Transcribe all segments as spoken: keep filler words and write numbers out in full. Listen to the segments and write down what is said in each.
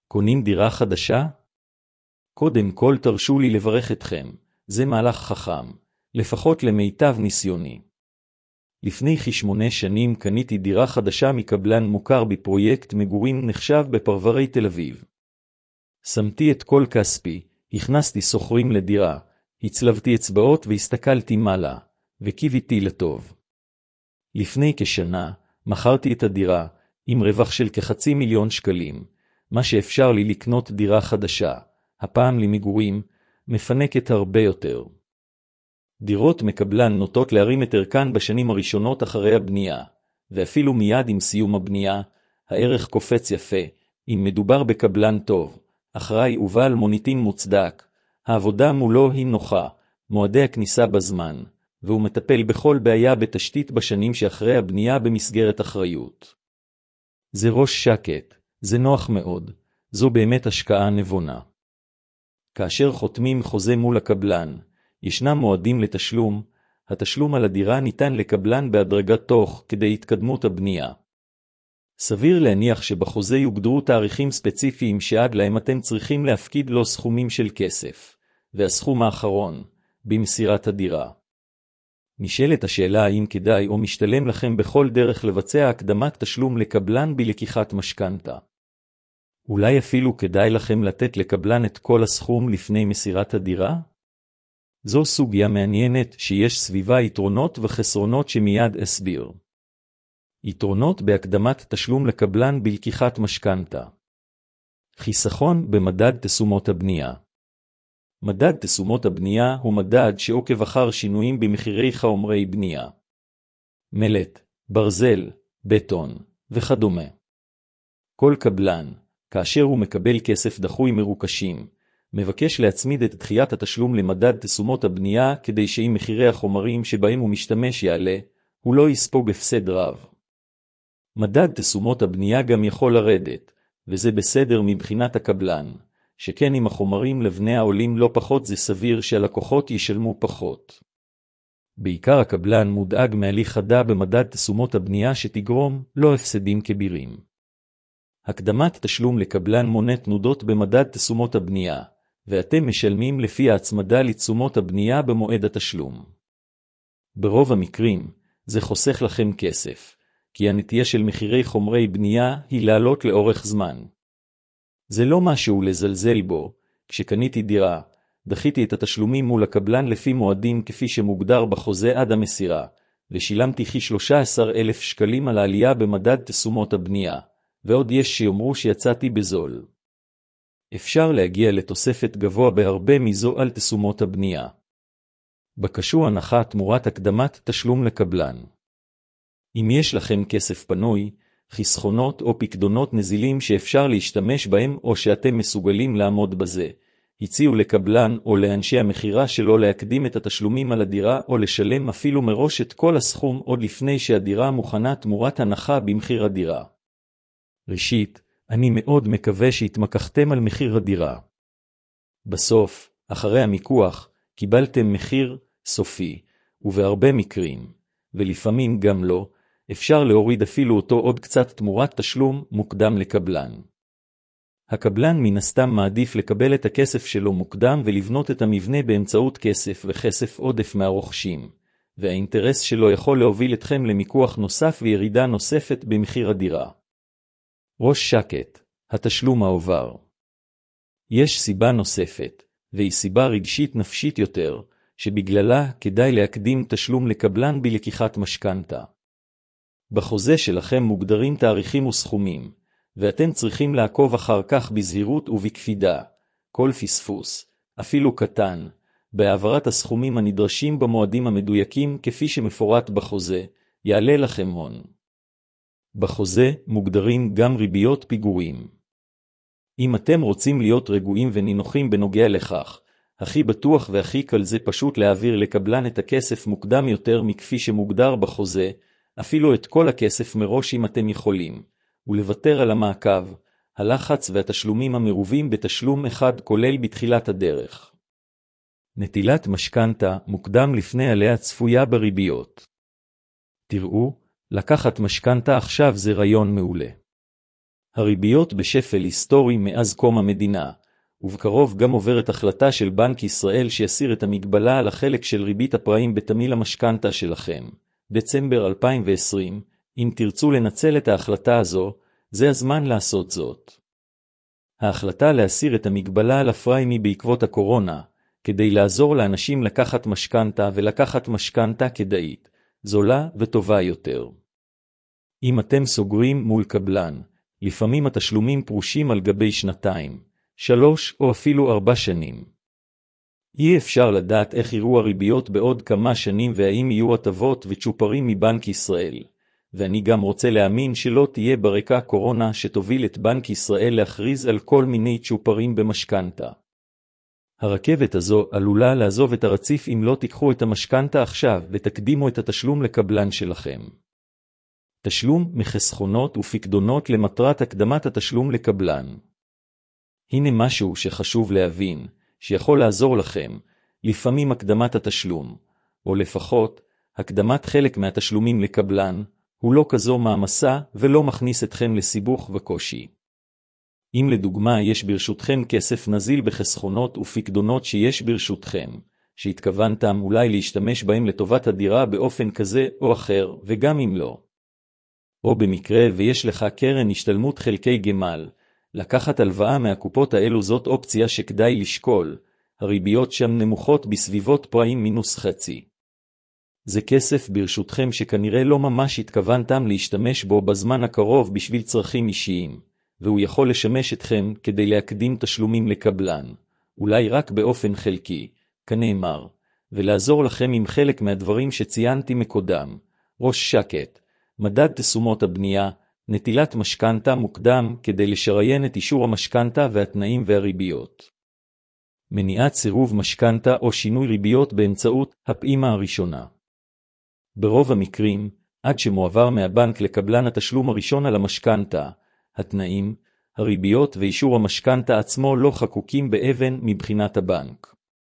קונים דירה חדשה? קודם כל תרשו לי לברך אתכם, זה מהלך חכם, לפחות למיטב ניסיוני. לפני כשמונה שנים קניתי דירה חדשה מקבלן מוכר בפרויקט מגורים נחשב בפרברי תל אביב. שמתי את כל כספי, הכנסתי סוחרים לדירה, הצלבתי אצבעות והסתכלתי מעלה, וקיוויתי לטוב. לפני כשנה, מכרתי את הדירה, עם רווח של כחצי מיליון שקלים, מה שאפשר לי לקנות דירה חדשה, הפעם למגורים, מפנקת הרבה יותר. דירות מקבלן נוטות להרים את ערכן בשנים הראשונות אחרי הבנייה, ואפילו מיד עם סיום הבנייה, הערך קופץ יפה, אם מדובר בקבלן טוב, אחראי ובעל מוניטין מוצדק, העבודה מולו היא נוחה, מועדי הכניסה בזמן, והוא מטפל בכל בעיה בתשתית בשנים שאחרי הבנייה במסגרת אחריות. זה ראש שקט, זה נוח מאוד, זו באמת השקעה נבונה. כאשר חותמים חוזה מול הקבלן, ישנם מועדים לתשלום, התשלום על הדירה ניתן לקבלן בהדרגה תוך כדי התקדמות הבנייה. סביר להניח שבחוזה יוגדרו תאריכים ספציפיים שעד להם אתם צריכים להפקיד לו סכומים של כסף, והסכום האחרון, במסירת הדירה. נשאלת השאלה האם כדאי או משתלם לכם בכל דרך לבצע הקדמת תשלום לקבלן בלקיחת משכנתה. אולי אפילו כדאי לכם לתת לקבלן את כל הסכום לפני מסירת הדירה? זו סוגיה מעניינת שיש סביבה יתרונות וחסרונות שמיד אסביר. יתרונות בהקדמת תשלום לקבלן בלקיחת משכנתה. חיסכון במדד תשומות הבנייה. מדד תשומות הבנייה הוא מדד שעוקב אחר שינויים במחירי חומרי בנייה. מלט, ברזל, בטון וכדומה. כל קבלן, כאשר הוא מקבל כסף דחוי מרוכשים, מבקש להצמיד את דחיית התשלום למדד תשומות הבנייה כדי שאם מחירי החומרים שבהם הוא משתמש יעלה, הוא לא יספוג הפסד רב. מדד תשומות הבנייה גם יכול לרדת, וזה בסדר מבחינת הקבלן, שכן אם החומרים לבני העולים לא פחות זה סביר שהלקוחות ישלמו פחות. בעיקר הקבלן מודאג מהליך חדה במדד תשומות הבנייה שתגרום לא הפסדים כבירים. הקדמת תשלום לקבלן מונה תנודות במדד תשומות הבנייה, ואתם משלמים לפי ההצמדה לתשומות הבנייה במועד התשלום. ברוב המקרים, זה חוסך לכם כסף, כי הנטייה של מחירי חומרי בנייה היא לעלות לאורך זמן. זה לא משהו לזלזל בו, כשקניתי דירה, דחיתי את התשלומים מול הקבלן לפי מועדים כפי שמוגדר בחוזה עד המסירה, ושילמתי כ-שלושה עשר אלף שקלים על העלייה במדד תשומות הבנייה, ועוד יש שיאמרו שיצאתי בזול. אפשר להגיע לתוספת גבוה בהרבה מזו על תשומות הבנייה. בקשו הנחה תמורת הקדמת תשלום לקבלן. אם יש לכם כסף פנוי, חסכונות או פקדונות נזילים שאפשר להשתמש בהם או שאתם מסוגלים לעמוד בזה, הציעו לקבלן או לאנשי המחירה שלו להקדים את התשלומים על הדירה או לשלם אפילו מראש את כל הסכום עוד לפני שהדירה מוכנה תמורת הנחה במחיר הדירה. ראשית, אני מאוד מקווה שהתמקחתם על מחיר הדירה. בסוף, אחרי המיקוח, קיבלתם מחיר סופי, ובהרבה מקרים, ולפעמים גם לא, אפשר להוריד אפילו אותו עוד קצת תמורת תשלום מוקדם לקבלן. הקבלן מן הסתם מעדיף לקבל את הכסף שלו מוקדם ולבנות את המבנה באמצעות כסף וכסף עודף מהרוכשים, והאינטרס שלו יכול להוביל אתכם למיקוח נוסף וירידה נוספת במחיר הדירה. ראש שקט, התשלום העובר. יש סיבה נוספת, והיא סיבה רגשית נפשית יותר, שבגללה כדאי להקדים תשלום לקבלן בלקיחת משכנתה. בחוזה שלכם מוגדרים תאריכים וסכומים, ואתם צריכים לעקוב אחר כך בזהירות ובקפידה, כל פספוס, אפילו קטן, בהעברת הסכומים הנדרשים במועדים המדויקים כפי שמפורט בחוזה, יעלה לכם הון. בחוזה מוגדרים גם ריביות פיגורים. אם אתם רוצים להיות רגועים ונינוחים בנוגע לכך, הכי בטוח והכי קל זה פשוט להעביר לקבלן את הכסף מוקדם יותר מכפי שמוגדר בחוזה, אפילו את כל הכסף מראש אם אתם יכולים, ולוותר על המעקב, הלחץ והתשלומים המרובים בתשלום אחד כולל בתחילת הדרך. נטילת משכנתה מוקדם לפני עליה צפויה בריביות. תראו, לקחת משכנתה עכשיו זה רעיון מעולה. הריביות בשפל היסטורי מאז קום המדינה, ובקרוב גם עוברת החלטה של בנק ישראל שיסיר את המגבלה על החלק של ריבית הפריים בתמהיל המשכנתה שלכם, דצמבר אלפיים ועשרים. אם תרצו לנצל את ההחלטה הזו, זה הזמן לעשות זאת. ההחלטה להסיר את המגבלה על הפריים היא בעקבות הקורונה, כדי לעזור לאנשים לקחת משכנתה ולקחת משכנתה כדאית, זולה וטובה יותר. אם אתם סוגרים מול קבלן, לפעמים התשלומים פרושים על גבי שנתיים, שלוש או אפילו ארבע שנים. אי אפשר לדעת איך יראו הריביות בעוד כמה שנים והאם יהיו הטבות וצ'ופרים מבנק ישראל. ואני גם רוצה להאמין שלא תהיה ברקע קורונה שתוביל את בנק ישראל להכריז על כל מיני צ'ופרים במשכנתה. הרכבת הזו עלולה לעזוב את הרציף אם לא תיקחו את המשכנתה עכשיו ותקדימו את התשלום לקבלן שלכם. תשלום מחסכונות ופקדונות למטרת הקדמת התשלום לקבלן. הנה משהו שחשוב להבין, שיכול לעזור לכם, לפעמים הקדמת התשלום, או לפחות, הקדמת חלק מהתשלומים לקבלן, הוא לא כזו מעמסה ולא מכניס אתכם לסיבוך וקושי. אם לדוגמה יש ברשותכם כסף נזיל בחסכונות ופקדונות שיש ברשותכם, שהתכוונתם אולי להשתמש בהם לטובת הדירה באופן כזה או אחר, וגם אם לא. או במקרה ויש לך קרן השתלמות חלקי גמל, לקחת הלוואה מהקופות האלו זאת אופציה שכדאי לשקול, הריביות שם נמוכות בסביבות פריים מינוס חצי. זה כסף ברשותכם שכנראה לא ממש התכוונתם להשתמש בו בזמן הקרוב בשביל צרכים אישיים, והוא יכול לשמש אתכם כדי להקדים תשלומים לקבלן, אולי רק באופן חלקי, כנאמר, ולעזור לכם עם חלק מהדברים שציינתי מקודם, ראש שקט, מדד תשומות הבנייה, נטילת משכנתה מוקדם כדי לשריין את אישור המשכנתה והתנאים והריביות. מניעת סירוב משכנתה או שינוי ריביות באמצעות הפעימה הראשונה. ברוב המקרים, עד שמועבר מהבנק לקבלן התשלום הראשון על המשכנתה, התנאים, הריביות ואישור המשכנתה עצמו לא חקוקים באבן מבחינת הבנק.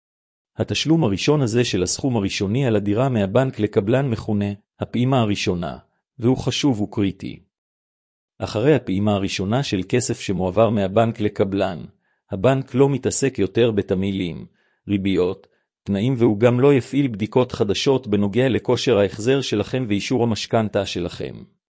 התשלום הראשון הזה של הסכום הראשוני על הדירה מהבנק לקבלן מכונה הפעימה הראשונה, והוא חשוב וקריטי. אחרי הפעימה הראשונה של כסף שמועבר מהבנק לקבלן, הבנק לא מתעסק יותר בתמהילים, ריביות, תנאים והוא גם לא יפעיל בדיקות חדשות בנוגע לכושר ההחזר שלכם ואישור המשכנתה שלכם.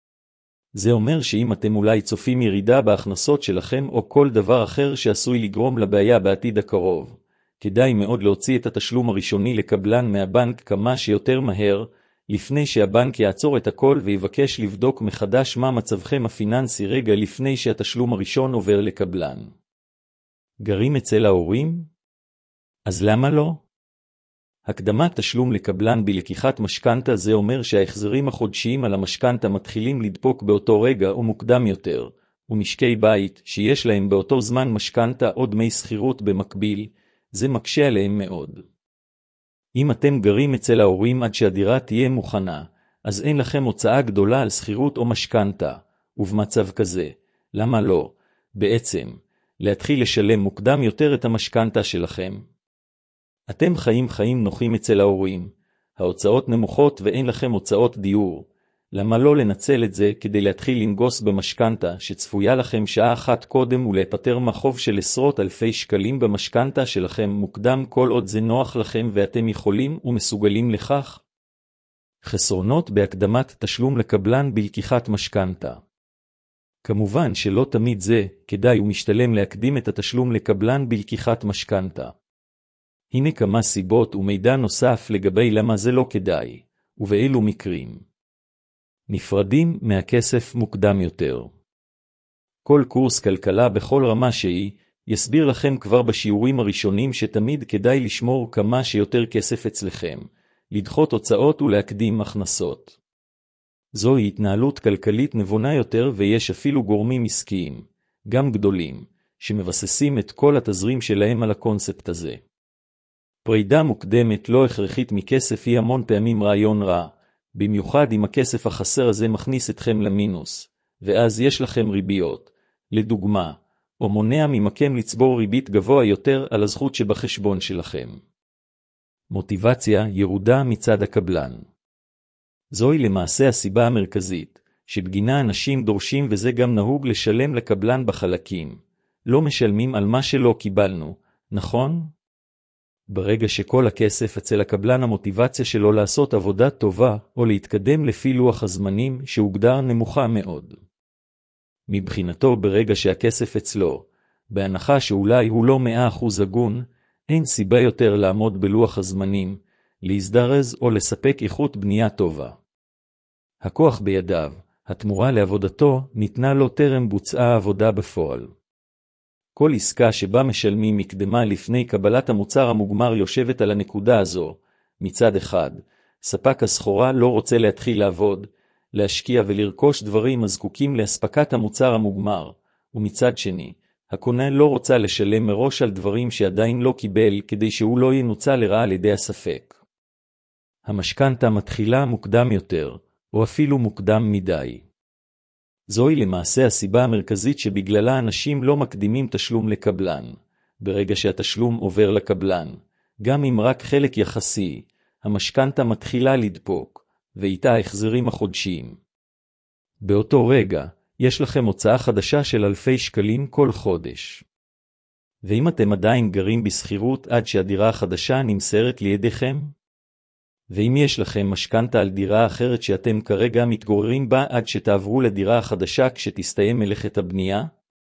זה אומר שאם אתם אולי צופים ירידה בהכנסות שלכם או כל דבר אחר שעשוי לגרום לבעיה בעתיד הקרוב, כדאי מאוד להוציא את התשלום הראשוני לקבלן מהבנק כמה שיותר מהר, לפני שהבנק יעצור את הכל ויבקש לבדוק מחדש מה מצבכם הפיננסי רגע לפני שהתשלום הראשון עובר לקבלן. גרים אצל ההורים? אז למה לא? הקדמת תשלום לקבלן בלקיחת משכנתה זה אומר שההחזרים החודשיים על המשכנתה מתחילים לדפוק באותו רגע או מוקדם יותר, ומשקי בית שיש להם באותו זמן משכנתה או דמי שכירות במקביל, זה מקשה עליהם מאוד. אם אתם גרים אצל ההורים עד שהדירה תהיה מוכנה, אז אין לכם הוצאה גדולה על שכירות או משכנתה, ובמצב כזה, למה לא, בעצם, להתחיל לשלם מוקדם יותר את המשכנתה שלכם? אתם חיים חיים נוחים אצל ההורים, ההוצאות נמוכות ואין לכם הוצאות דיור, למה לא לנצל את זה כדי להתחיל לנגוס במשכנתה שצפויה לכם שעה אחת קודם ולהיפטר מחוב של עשרות אלפי שקלים במשכנתה שלכם מוקדם כל עוד זה נוח לכם ואתם יכולים ומסוגלים לכך? חסרונות בהקדמת תשלום לקבלן בלקיחת משכנתה. כמובן שלא תמיד זה כדאי ומשתלם להקדים את התשלום לקבלן בלקיחת משכנתה. הנה כמה סיבות ומידע נוסף לגבי למה זה לא כדאי, ובאילו מקרים. נפרדים מהכסף מוקדם יותר. כל קורס כלכלה בכל רמה שהיא, יסביר לכם כבר בשיעורים הראשונים שתמיד כדאי לשמור כמה שיותר כסף אצלכם, לדחות הוצאות ולהקדים הכנסות. זוהי התנהלות כלכלית נבונה יותר ויש אפילו גורמים עסקיים, גם גדולים, שמבססים את כל התזרים שלהם על הקונספט הזה. פרידה מוקדמת לא הכרחית מכסף היא המון פעמים רעיון רע, במיוחד אם הכסף החסר הזה מכניס אתכם למינוס, ואז יש לכם ריביות, לדוגמה, או מונע ממכם לצבור ריבית גבוה יותר על הזכות שבחשבון שלכם. מוטיבציה ירודה מצד הקבלן. זוהי למעשה הסיבה המרכזית, שבגינה אנשים דורשים וזה גם נהוג לשלם לקבלן בחלקים. לא משלמים על מה שלא קיבלנו, נכון? ברגע שכל הכסף אצל הקבלן המוטיבציה שלו לעשות עבודה טובה או להתקדם לפי לוח הזמנים שהוגדר נמוכה מאוד. מבחינתו ברגע שהכסף אצלו, בהנחה שאולי הוא לא מאה אחוז הגון, אין סיבה יותר לעמוד בלוח הזמנים, להזדרז או לספק איכות בנייה טובה. הכוח בידיו, התמורה לעבודתו, ניתנה לו טרם בוצעה העבודה בפועל. כל עסקה שבה משלמים מקדמה לפני קבלת המוצר המוגמר יושבת על הנקודה הזו. מצד אחד, ספק הסחורה לא רוצה להתחיל לעבוד, להשקיע ולרכוש דברים הזקוקים להספקת המוצר המוגמר, ומצד שני, הקונה לא רוצה לשלם מראש על דברים שעדיין לא קיבל כדי שהוא לא ינוצל לרעה על ידי הספק. המשכנתה מתחילה מוקדם יותר, או אפילו מוקדם מדי. זוהי למעשה הסיבה המרכזית שבגללה אנשים לא מקדימים תשלום לקבלן. ברגע שהתשלום עובר לקבלן, גם אם רק חלק יחסי, המשכנתה מתחילה לדפוק, ואיתה ההחזרים החודשיים. באותו רגע, יש לכם הוצאה חדשה של אלפי שקלים כל חודש. ואם אתם עדיין גרים בסחירות עד שהדירה החדשה נמסרת לידיכם? ואם יש לכם משכנתה על דירה אחרת שאתם כרגע מתגוררים בה עד שתעברו לדירה החדשה כשתסתיים מלאכת הבנייה?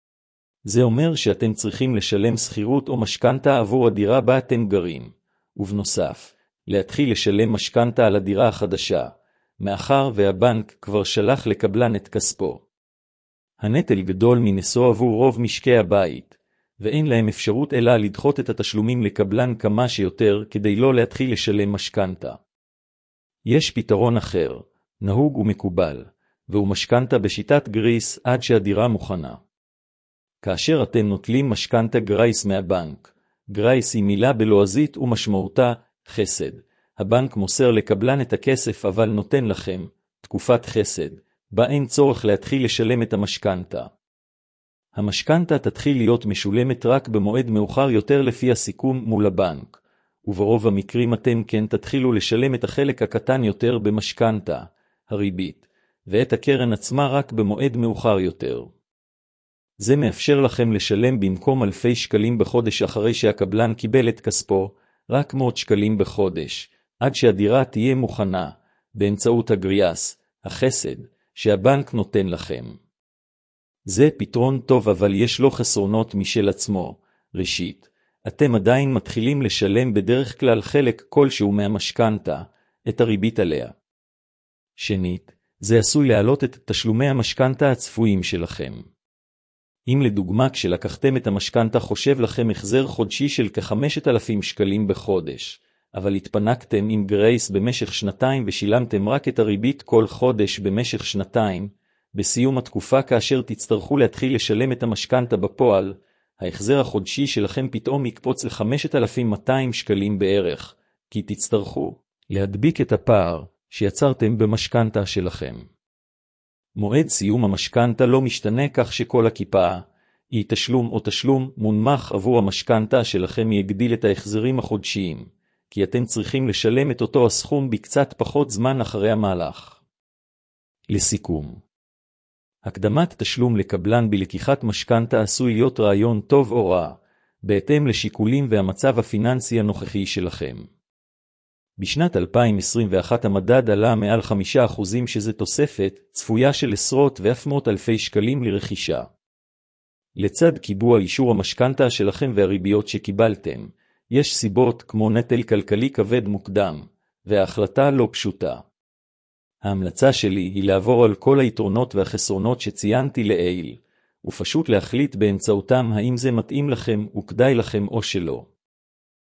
זה אומר שאתם צריכים לשלם שכירות או משכנתה עבור הדירה בה אתם גרים, ובנוסף, להתחיל לשלם משכנתה על הדירה החדשה, מאחר והבנק כבר שלח לקבלן את כספו. הנטל גדול מנסוע עבור רוב משקי הבית, ואין להם אפשרות אלא לדחות את התשלומים לקבלן כמה שיותר כדי לא להתחיל לשלם משכנתה. יש פתרון אחר, נהוג ומקובל, והוא משכנתה בשיטת גריס עד שהדירה מוכנה. כאשר אתם נוטלים משכנתה גרייס מהבנק, גרייס היא מילה בלועזית ומשמעותה חסד. הבנק מוסר לקבלן את הכסף אבל נותן לכם תקופת חסד, בה אין צורך להתחיל לשלם את המשכנתה. המשכנתה תתחיל להיות משולמת רק במועד מאוחר יותר לפי הסיכום מול הבנק, וברוב המקרים אתם כן תתחילו לשלם את החלק הקטן יותר במשכנתה, הריבית, ואת הקרן עצמה רק במועד מאוחר יותר. זה מאפשר לכם לשלם במקום אלפי שקלים בחודש אחרי שהקבלן קיבל את כספו, רק מאות שקלים בחודש, עד שהדירה תהיה מוכנה, באמצעות הגריאס, החסד, שהבנק נותן לכם. זה פתרון טוב אבל יש לו חסרונות משל עצמו. ראשית, אתם עדיין מתחילים לשלם בדרך כלל חלק כלשהו מהמשכנתה, את הריבית עליה. שנית, זה עשוי להעלות את תשלומי המשכנתה הצפויים שלכם. אם לדוגמה כשלקחתם את המשכנתה חושב לכם החזר חודשי של כ-חמשת אלפים שקלים בחודש, אבל התפנקתם עם גרייס במשך שנתיים ושילמתם רק את הריבית כל חודש במשך שנתיים, בסיום התקופה כאשר תצטרכו להתחיל לשלם את המשכנתה בפועל, ההחזר החודשי שלכם פתאום יקפוץ ל-חמשת אלפים מאתיים שקלים בערך, כי תצטרכו להדביק את הפער שיצרתם במשכנתה שלכם. מועד סיום המשכנתה לא משתנה כך שכל הכיפה, היא תשלום או תשלום מונמך עבור המשכנתה שלכם יגדיל את ההחזרים החודשיים, כי אתם צריכים לשלם את אותו הסכום בקצת פחות זמן אחרי המהלך. לסיכום, הקדמת תשלום לקבלן בלקיחת משכנתה עשוי להיות רעיון טוב או רע, בהתאם לשיקולים והמצב הפיננסי הנוכחי שלכם. בשנת אלפיים עשרים ואחת המדד עלה מעל חמישה אחוזים שזה תוספת צפויה של עשרות ואף מאות אלפי שקלים לרכישה. לצד קיבוע אישור המשכנתה שלכם והריביות שקיבלתם, יש סיבות כמו נטל כלכלי כבד מוקדם, וההחלטה לא פשוטה. ההמלצה שלי היא לעבור על כל היתרונות והחסרונות שציינתי לעיל, ופשוט להחליט באמצעותם האם זה מתאים לכם וכדאי לכם או שלא.